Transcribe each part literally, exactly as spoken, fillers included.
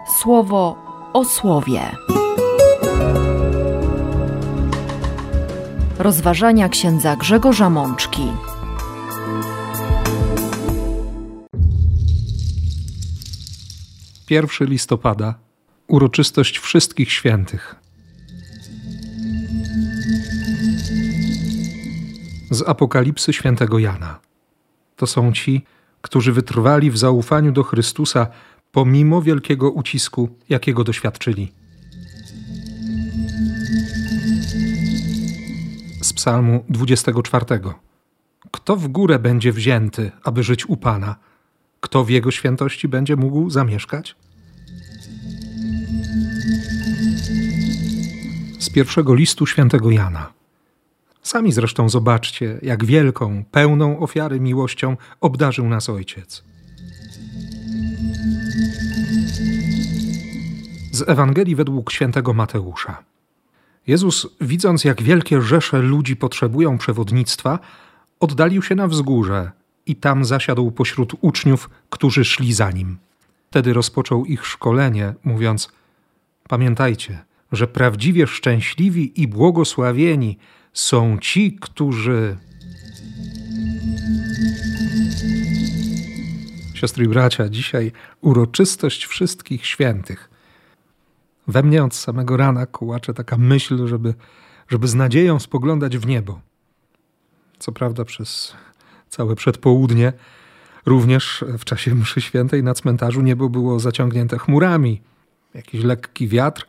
Słowo o słowie. Rozważania księdza Grzegorza Mączki. Pierwszego listopada, uroczystość wszystkich świętych. Z Apokalipsy świętego Jana. To są ci, którzy wytrwali w zaufaniu do Chrystusa pomimo wielkiego ucisku, jakiego doświadczyli. Z Psalmu dwudziestego czwartego. Kto w górę będzie wzięty, aby żyć u Pana? Kto w Jego świętości będzie mógł zamieszkać? Z pierwszego listu świętego Jana. Sami zresztą zobaczcie, jak wielką, pełną ofiary miłością obdarzył nas Ojciec. Z Ewangelii według świętego Mateusza. Jezus, widząc, jak wielkie rzesze ludzi potrzebują przewodnictwa, oddalił się na wzgórze i tam zasiadł pośród uczniów, którzy szli za nim. Wtedy rozpoczął ich szkolenie, mówiąc: pamiętajcie, że prawdziwie szczęśliwi i błogosławieni są ci, którzy... Siostry i bracia, dzisiaj uroczystość wszystkich świętych. We mnie od samego rana kołacze taka myśl, żeby, żeby z nadzieją spoglądać w niebo. Co prawda przez całe przedpołudnie, również w czasie mszy świętej na cmentarzu niebo było zaciągnięte chmurami. Jakiś lekki wiatr,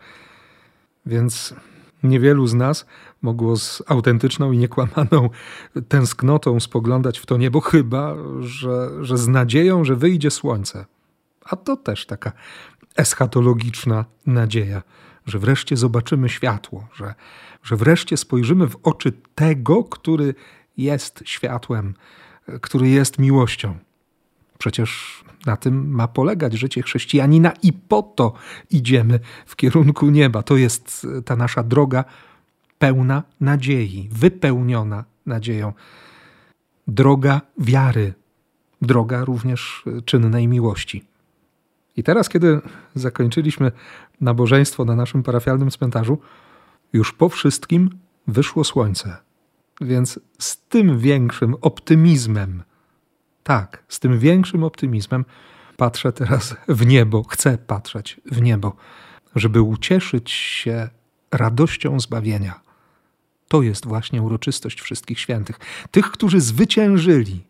więc niewielu z nas mogło z autentyczną i niekłamaną tęsknotą spoglądać w to niebo, chyba że, że z nadzieją, że wyjdzie słońce. A to też taka eschatologiczna nadzieja, że wreszcie zobaczymy światło, że, że wreszcie spojrzymy w oczy tego, który jest światłem, który jest miłością. Przecież na tym ma polegać życie chrześcijanina i po to idziemy w kierunku nieba. To jest ta nasza droga pełna nadziei, wypełniona nadzieją. Droga wiary, droga również czynnej miłości. I teraz, kiedy zakończyliśmy nabożeństwo na naszym parafialnym cmentarzu, już po wszystkim wyszło słońce. Więc z tym większym optymizmem, tak, z tym większym optymizmem patrzę teraz w niebo, chcę patrzeć w niebo, żeby ucieszyć się radością zbawienia. To jest właśnie uroczystość wszystkich świętych. Tych, którzy zwyciężyli.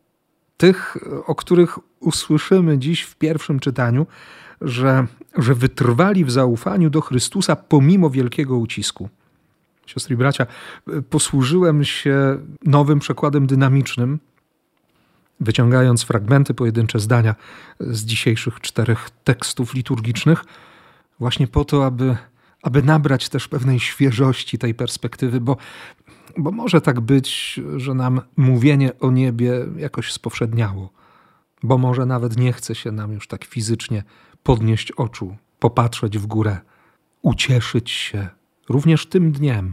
Tych, o których usłyszymy dziś w pierwszym czytaniu, że, że wytrwali w zaufaniu do Chrystusa pomimo wielkiego ucisku. Siostry i bracia, posłużyłem się nowym przekładem dynamicznym, wyciągając fragmenty, pojedyncze zdania z dzisiejszych czterech tekstów liturgicznych, właśnie po to, aby, aby nabrać też pewnej świeżości tej perspektywy, bo, bo może tak być, że nam mówienie o niebie jakoś spowszedniało, bo może nawet nie chce się nam już tak fizycznie podnieść oczu, popatrzeć w górę, ucieszyć się również tym dniem,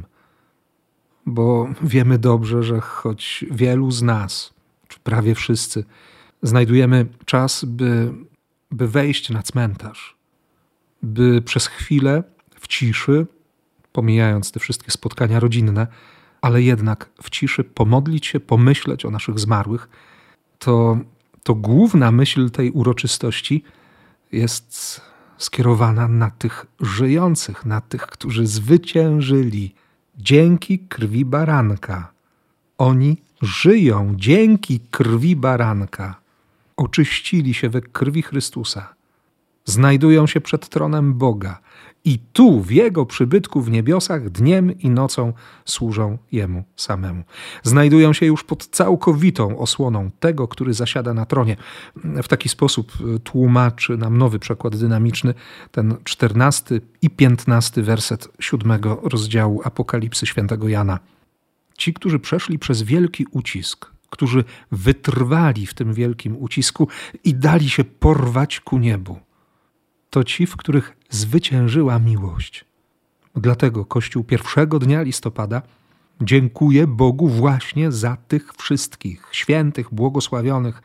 bo wiemy dobrze, że choć wielu z nas, czy prawie wszyscy, znajdujemy czas, by, by wejść na cmentarz, by przez chwilę w ciszy, pomijając te wszystkie spotkania rodzinne, ale jednak w ciszy pomodlić się, pomyśleć o naszych zmarłych, to, to główna myśl tej uroczystości jest skierowana na tych żyjących, na tych, którzy zwyciężyli dzięki krwi baranka. Oni żyją dzięki krwi baranka. Oczyścili się we krwi Chrystusa. Znajdują się przed tronem Boga i tu, w Jego przybytku w niebiosach, dniem i nocą służą Jemu samemu. Znajdują się już pod całkowitą osłoną tego, który zasiada na tronie. W taki sposób tłumaczy nam nowy przekład dynamiczny ten czternasty i piętnasty werset siódmego rozdziału Apokalipsy świętego Jana. Ci, którzy przeszli przez wielki ucisk, którzy wytrwali w tym wielkim ucisku i dali się porwać ku niebu, to ci, w których zwyciężyła miłość. Dlatego Kościół pierwszego dnia listopada dziękuję Bogu właśnie za tych wszystkich świętych, błogosławionych,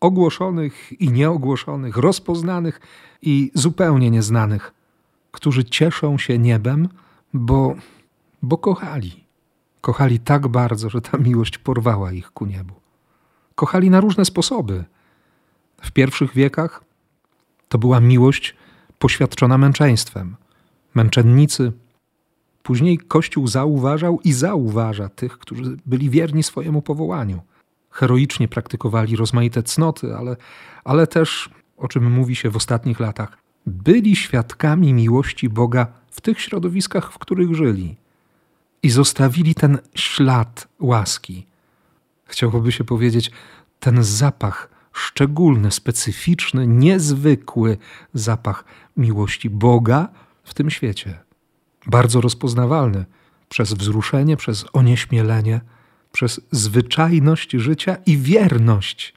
ogłoszonych i nieogłoszonych, rozpoznanych i zupełnie nieznanych, którzy cieszą się niebem, bo, bo kochali. Kochali tak bardzo, że ta miłość porwała ich ku niebu. Kochali na różne sposoby. W pierwszych wiekach to była miłość poświadczona męczeństwem. Męczennicy. Później Kościół zauważał i zauważa tych, którzy byli wierni swojemu powołaniu. Heroicznie praktykowali rozmaite cnoty, ale, ale też, o czym mówi się w ostatnich latach, byli świadkami miłości Boga w tych środowiskach, w których żyli. I zostawili ten ślad łaski. Chciałoby się powiedzieć, ten zapach szczególny, specyficzny, niezwykły zapach miłości Boga w tym świecie. Bardzo rozpoznawalny przez wzruszenie, przez onieśmielenie, przez zwyczajność życia i wierność.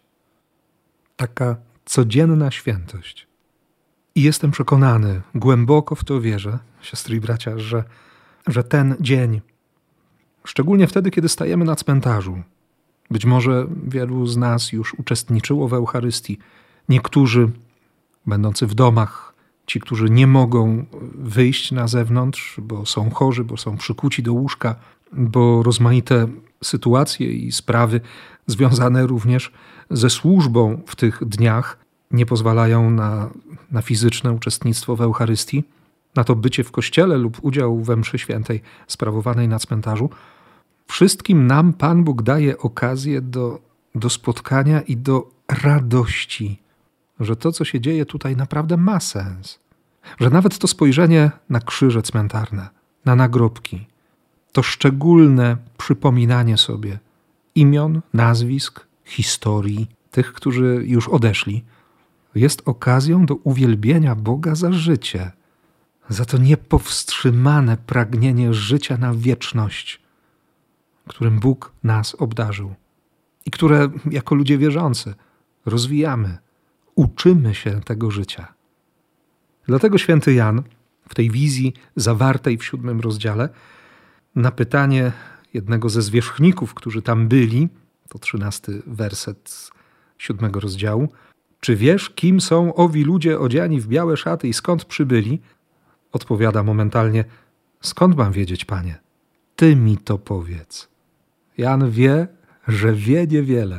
Taka codzienna świętość. I jestem przekonany, głęboko w to wierzę, siostry i bracia, że, że ten dzień, szczególnie wtedy, kiedy stajemy na cmentarzu, być może wielu z nas już uczestniczyło w Eucharystii, niektórzy będący w domach, ci, którzy nie mogą wyjść na zewnątrz, bo są chorzy, bo są przykuci do łóżka, bo rozmaite sytuacje i sprawy związane również ze służbą w tych dniach nie pozwalają na, na fizyczne uczestnictwo w Eucharystii, na to bycie w kościele lub udział we mszy świętej sprawowanej na cmentarzu. Wszystkim nam Pan Bóg daje okazję do, do spotkania i do radości, że to, co się dzieje tutaj, naprawdę ma sens. Że nawet to spojrzenie na krzyże cmentarne, na nagrobki, to szczególne przypominanie sobie imion, nazwisk, historii tych, którzy już odeszli, jest okazją do uwielbienia Boga za życie, za to niepowstrzymane pragnienie życia na wieczność, którym Bóg nas obdarzył i które jako ludzie wierzący rozwijamy, uczymy się tego życia. Dlatego święty Jan w tej wizji zawartej w siódmym rozdziale na pytanie jednego ze zwierzchników, którzy tam byli, to trzynasty werset siódmego rozdziału, czy wiesz, kim są owi ludzie odziani w białe szaty i skąd przybyli? Odpowiada momentalnie, skąd mam wiedzieć, Panie? Ty mi to powiedz. Jan wie, że wie niewiele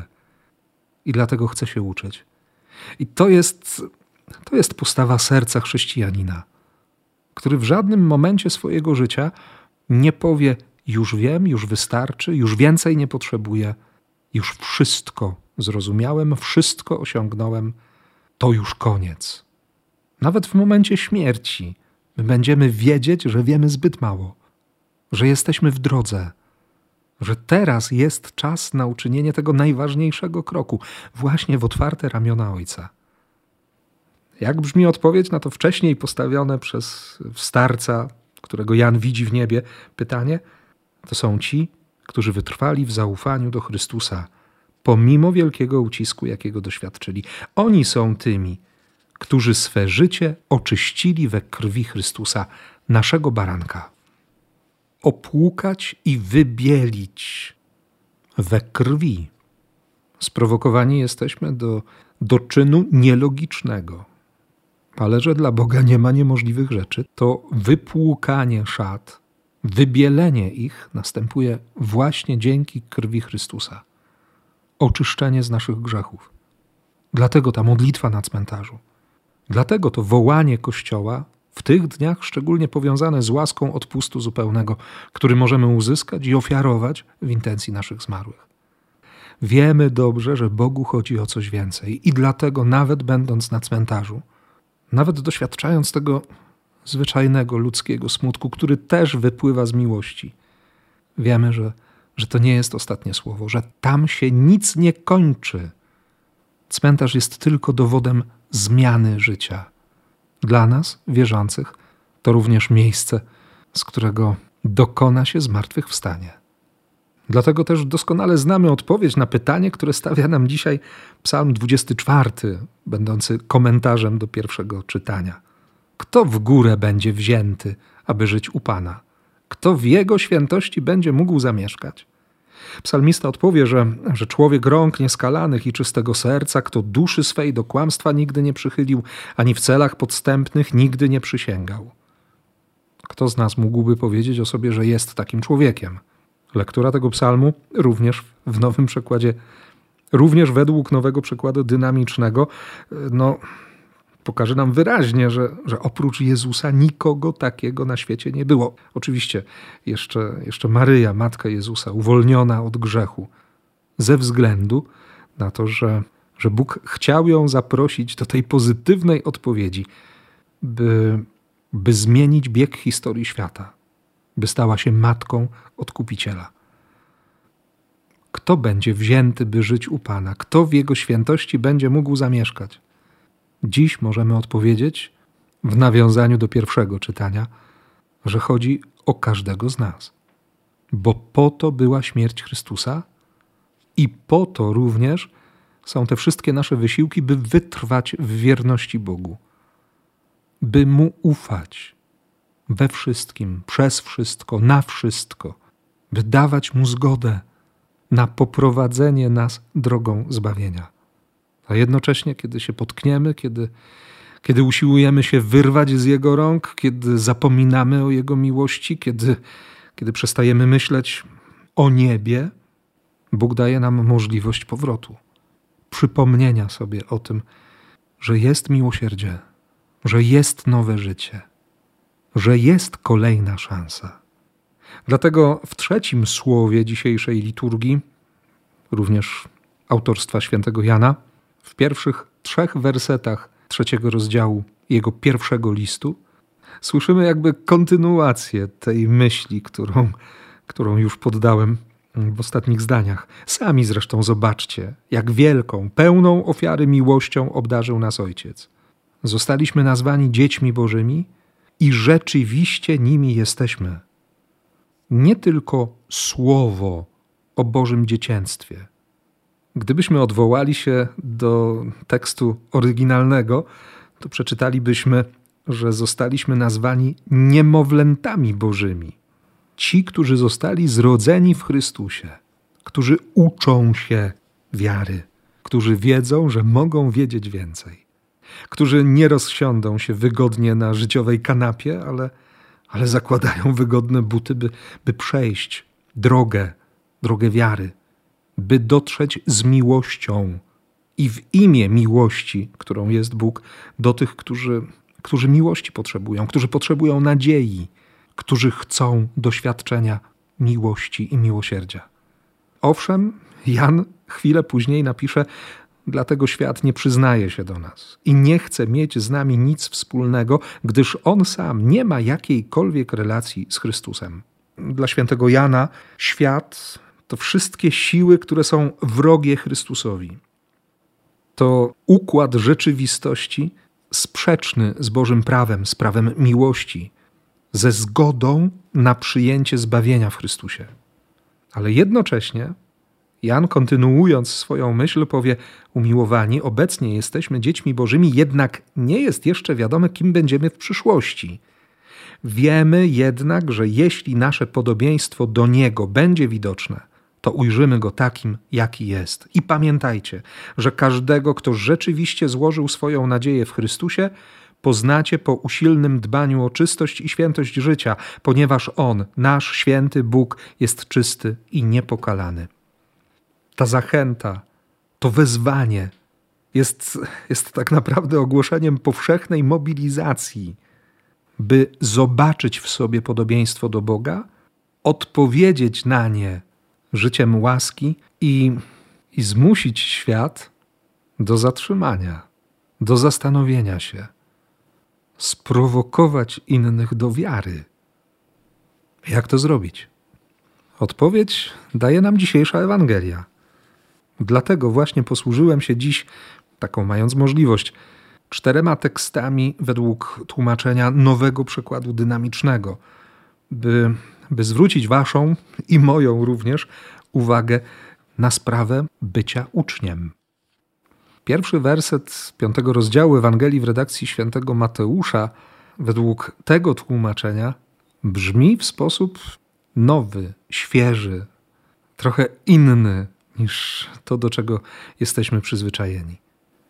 i dlatego chce się uczyć. I to jest, to jest postawa serca chrześcijanina, który w żadnym momencie swojego życia nie powie, już wiem, już wystarczy, już więcej nie potrzebuję, już wszystko zrozumiałem, wszystko osiągnąłem, to już koniec. Nawet w momencie śmierci my będziemy wiedzieć, że wiemy zbyt mało, że jesteśmy w drodze, że teraz jest czas na uczynienie tego najważniejszego kroku, właśnie w otwarte ramiona Ojca. Jak brzmi odpowiedź na to wcześniej postawione przez starca, którego Jan widzi w niebie, pytanie? To są ci, którzy wytrwali w zaufaniu do Chrystusa, pomimo wielkiego ucisku, jakiego doświadczyli. Oni są tymi, którzy swe życie oczyścili we krwi Chrystusa, naszego baranka. Opłukać i wybielić we krwi. Sprowokowani jesteśmy do, do czynu nielogicznego. Ale że dla Boga nie ma niemożliwych rzeczy, to wypłukanie szat, wybielenie ich następuje właśnie dzięki krwi Chrystusa. Oczyszczenie z naszych grzechów. Dlatego ta modlitwa na cmentarzu. Dlatego to wołanie Kościoła w tych dniach szczególnie powiązane z łaską odpustu zupełnego, który możemy uzyskać i ofiarować w intencji naszych zmarłych. Wiemy dobrze, że Bogu chodzi o coś więcej i dlatego nawet będąc na cmentarzu, nawet doświadczając tego zwyczajnego ludzkiego smutku, który też wypływa z miłości, wiemy, że, że to nie jest ostatnie słowo, że tam się nic nie kończy. Cmentarz jest tylko dowodem zmiany życia. Dla nas, wierzących, to również miejsce, z którego dokona się zmartwychwstanie. Dlatego też doskonale znamy odpowiedź na pytanie, które stawia nam dzisiaj Psalm dwudziesty czwarty, będący komentarzem do pierwszego czytania. Kto w górę będzie wzięty, aby żyć u Pana? Kto w Jego świętości będzie mógł zamieszkać? Psalmista odpowie, że, że człowiek rąk nieskalanych i czystego serca, kto duszy swej do kłamstwa nigdy nie przychylił, ani w celach podstępnych nigdy nie przysięgał. Kto z nas mógłby powiedzieć o sobie, że jest takim człowiekiem? Lektura tego psalmu również w nowym przekładzie, również według nowego przekładu dynamicznego, no, pokaże nam wyraźnie, że, że oprócz Jezusa nikogo takiego na świecie nie było. Oczywiście jeszcze, jeszcze Maryja, matka Jezusa, uwolniona od grzechu, ze względu na to, że, że Bóg chciał ją zaprosić do tej pozytywnej odpowiedzi, by, by zmienić bieg historii świata, by stała się matką Odkupiciela. Kto będzie wzięty, by żyć u Pana? Kto w Jego świętości będzie mógł zamieszkać? Dziś możemy odpowiedzieć, w nawiązaniu do pierwszego czytania, że chodzi o każdego z nas. Bo po to była śmierć Chrystusa i po to również są te wszystkie nasze wysiłki, by wytrwać w wierności Bogu, by Mu ufać we wszystkim, przez wszystko, na wszystko, by dawać Mu zgodę na poprowadzenie nas drogą zbawienia. A jednocześnie, kiedy się potkniemy, kiedy, kiedy usiłujemy się wyrwać z Jego rąk, kiedy zapominamy o Jego miłości, kiedy, kiedy przestajemy myśleć o niebie, Bóg daje nam możliwość powrotu, przypomnienia sobie o tym, że jest miłosierdzie, że jest nowe życie, że jest kolejna szansa. Dlatego w trzecim słowie dzisiejszej liturgii, również autorstwa świętego Jana, w pierwszych trzech wersetach trzeciego rozdziału jego pierwszego listu, słyszymy jakby kontynuację tej myśli, którą, którą już poddałem w ostatnich zdaniach. Sami zresztą zobaczcie, jak wielką, pełną ofiary miłością obdarzył nas Ojciec. Zostaliśmy nazwani dziećmi Bożymi i rzeczywiście nimi jesteśmy. Nie tylko słowo o Bożym dziecięctwie. Gdybyśmy odwołali się do tekstu oryginalnego, to przeczytalibyśmy, że zostaliśmy nazwani niemowlętami Bożymi. Ci, którzy zostali zrodzeni w Chrystusie, którzy uczą się wiary, którzy wiedzą, że mogą wiedzieć więcej, którzy nie rozsiądą się wygodnie na życiowej kanapie, ale, ale zakładają wygodne buty, by, by przejść drogę, drogę wiary, by dotrzeć z miłością i w imię miłości, którą jest Bóg, do tych, którzy, którzy miłości potrzebują, którzy potrzebują nadziei, którzy chcą doświadczenia miłości i miłosierdzia. Owszem, Jan chwilę później napisze: dlatego świat nie przyznaje się do nas i nie chce mieć z nami nic wspólnego, gdyż on sam nie ma jakiejkolwiek relacji z Chrystusem. Dla świętego Jana świat to wszystkie siły, które są wrogie Chrystusowi. To układ rzeczywistości sprzeczny z Bożym prawem, z prawem miłości, ze zgodą na przyjęcie zbawienia w Chrystusie. Ale jednocześnie Jan, kontynuując swoją myśl, powie: umiłowani, obecnie jesteśmy dziećmi Bożymi, jednak nie jest jeszcze wiadome, kim będziemy w przyszłości. Wiemy jednak, że jeśli nasze podobieństwo do Niego będzie widoczne, to ujrzymy Go takim, jaki jest. I pamiętajcie, że każdego, kto rzeczywiście złożył swoją nadzieję w Chrystusie, poznacie po usilnym dbaniu o czystość i świętość życia, ponieważ On, nasz święty Bóg, jest czysty i niepokalany. Ta zachęta, to wezwanie jest, jest tak naprawdę ogłoszeniem powszechnej mobilizacji, by zobaczyć w sobie podobieństwo do Boga, odpowiedzieć na nie życiem łaski i, i zmusić świat do zatrzymania, do zastanowienia się, sprowokować innych do wiary. Jak to zrobić? Odpowiedź daje nam dzisiejsza Ewangelia. Dlatego właśnie posłużyłem się dziś, taką mając możliwość, czterema tekstami według tłumaczenia nowego przekładu dynamicznego, by, by zwrócić waszą i moją również uwagę na sprawę bycia uczniem. Pierwszy werset piątego rozdziału Ewangelii w redakcji świętego Mateusza według tego tłumaczenia brzmi w sposób nowy, świeży, trochę inny niż to, do czego jesteśmy przyzwyczajeni.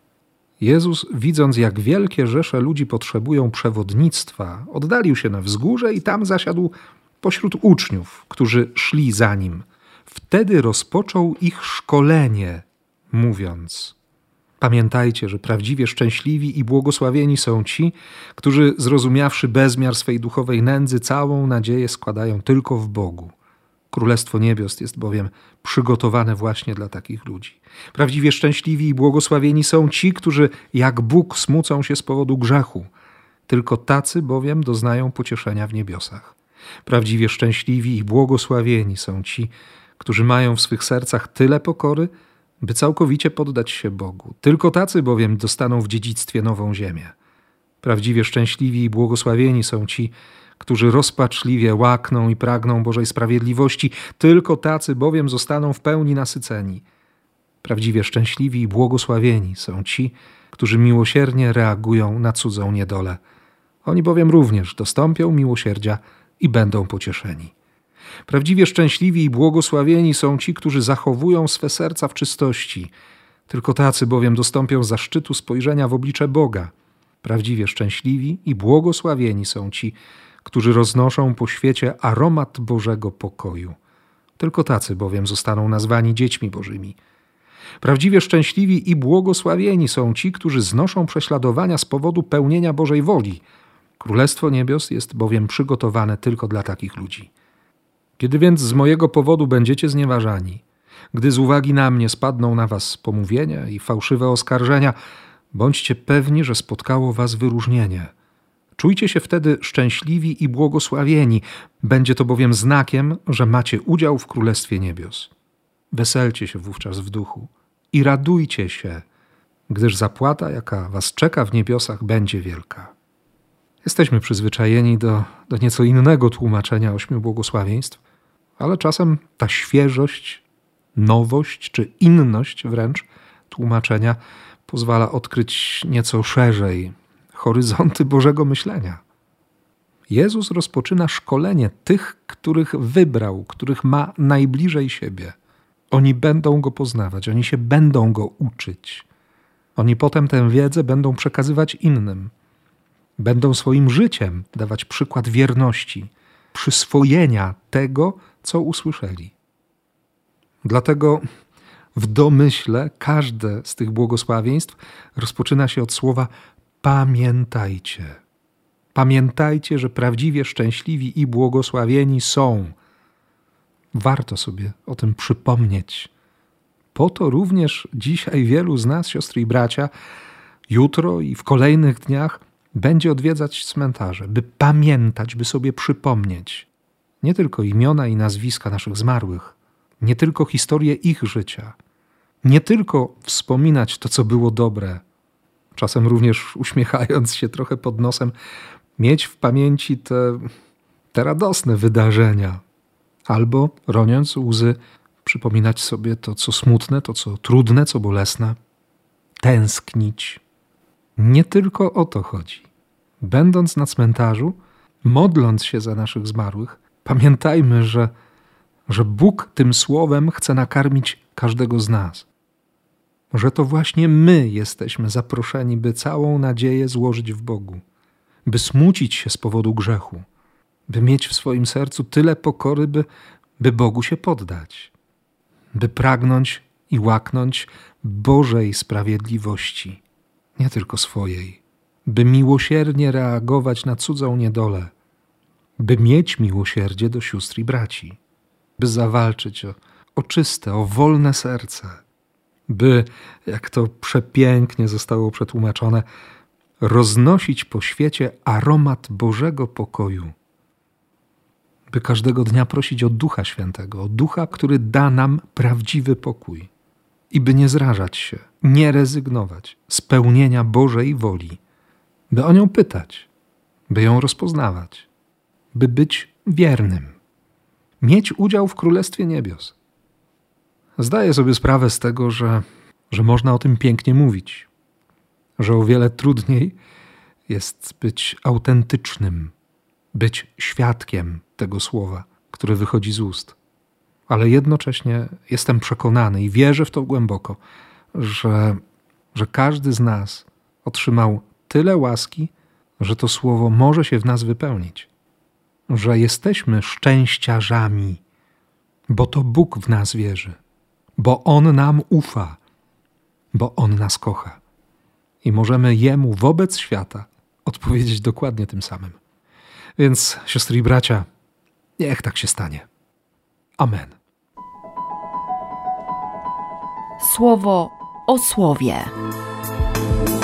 Jezus, widząc, jak wielkie rzesze ludzi potrzebują przewodnictwa, oddalił się na wzgórze i tam zasiadł pośród uczniów, którzy szli za nim. Wtedy rozpoczął ich szkolenie, mówiąc: pamiętajcie, że prawdziwie szczęśliwi i błogosławieni są ci, którzy, zrozumiawszy bezmiar swej duchowej nędzy, całą nadzieję składają tylko w Bogu. Królestwo niebios jest bowiem przygotowane właśnie dla takich ludzi. Prawdziwie szczęśliwi i błogosławieni są ci, którzy jak Bóg smucą się z powodu grzechu. Tylko tacy bowiem doznają pocieszenia w niebiosach. Prawdziwie szczęśliwi i błogosławieni są ci, którzy mają w swych sercach tyle pokory, by całkowicie poddać się Bogu. Tylko tacy bowiem dostaną w dziedzictwie nową ziemię. Prawdziwie szczęśliwi i błogosławieni są ci, którzy rozpaczliwie łakną i pragną Bożej sprawiedliwości. Tylko tacy bowiem zostaną w pełni nasyceni. Prawdziwie szczęśliwi i błogosławieni są ci, którzy miłosiernie reagują na cudzą niedolę. Oni bowiem również dostąpią miłosierdzia i będą pocieszeni. Prawdziwie szczęśliwi i błogosławieni są ci, którzy zachowują swe serca w czystości. Tylko tacy bowiem dostąpią zaszczytu spojrzenia w oblicze Boga. Prawdziwie szczęśliwi i błogosławieni są ci, którzy roznoszą po świecie aromat Bożego pokoju. Tylko tacy bowiem zostaną nazwani dziećmi Bożymi. Prawdziwie szczęśliwi i błogosławieni są ci, którzy znoszą prześladowania z powodu pełnienia Bożej woli. Królestwo niebios jest bowiem przygotowane tylko dla takich ludzi. Kiedy więc z mojego powodu będziecie znieważani, gdy z uwagi na mnie spadną na was pomówienia i fałszywe oskarżenia, bądźcie pewni, że spotkało was wyróżnienie. Czujcie się wtedy szczęśliwi i błogosławieni. Będzie to bowiem znakiem, że macie udział w Królestwie Niebios. Weselcie się wówczas w duchu i radujcie się, gdyż zapłata, jaka was czeka w niebiosach, będzie wielka. Jesteśmy przyzwyczajeni do, do nieco innego tłumaczenia ośmiu błogosławieństw, ale czasem ta świeżość, nowość czy inność wręcz tłumaczenia pozwala odkryć nieco szerzej horyzonty Bożego myślenia. Jezus rozpoczyna szkolenie tych, których wybrał, których ma najbliżej siebie. Oni będą Go poznawać, oni się będą Go uczyć. Oni potem tę wiedzę będą przekazywać innym. Będą swoim życiem dawać przykład wierności, przyswojenia tego, co usłyszeli. Dlatego w domyśle każde z tych błogosławieństw rozpoczyna się od słowa pamiętajcie. Pamiętajcie, że prawdziwie szczęśliwi i błogosławieni są. Warto sobie o tym przypomnieć. Po to również dzisiaj wielu z nas, siostry i bracia, jutro i w kolejnych dniach będzie odwiedzać cmentarze, by pamiętać, by sobie przypomnieć nie tylko imiona i nazwiska naszych zmarłych, nie tylko historię ich życia, nie tylko wspominać to, co było dobre, czasem również uśmiechając się trochę pod nosem, mieć w pamięci te, te radosne wydarzenia, albo roniąc łzy, przypominać sobie to, co smutne, to, co trudne, co bolesne, tęsknić. Nie tylko o to chodzi. Będąc na cmentarzu, modląc się za naszych zmarłych, pamiętajmy, że, że Bóg tym słowem chce nakarmić każdego z nas. Że to właśnie my jesteśmy zaproszeni, by całą nadzieję złożyć w Bogu, by smucić się z powodu grzechu, by mieć w swoim sercu tyle pokory, by, by Bogu się poddać, by pragnąć i łaknąć Bożej sprawiedliwości, nie tylko swojej, by miłosiernie reagować na cudzą niedolę, by mieć miłosierdzie do sióstr i braci, by zawalczyć o, o czyste, o wolne serce, by, jak to przepięknie zostało przetłumaczone, roznosić po świecie aromat Bożego pokoju, by każdego dnia prosić o Ducha Świętego, o Ducha, który da nam prawdziwy pokój i by nie zrażać się, nie rezygnować z pełnienia Bożej woli, by o nią pytać, by ją rozpoznawać, by być wiernym, mieć udział w Królestwie Niebios. Zdaję sobie sprawę z tego, że, że można o tym pięknie mówić, że o wiele trudniej jest być autentycznym, być świadkiem tego słowa, które wychodzi z ust. ale jednocześnie jestem przekonany i wierzę w to głęboko, że, że każdy z nas otrzymał tyle łaski, że to słowo może się w nas wypełnić. Że jesteśmy szczęściarzami, bo to Bóg w nas wierzy, bo On nam ufa, bo On nas kocha. I możemy Jemu wobec świata odpowiedzieć dokładnie tym samym. Więc, siostry i bracia, niech tak się stanie. Amen. Słowo o słowie.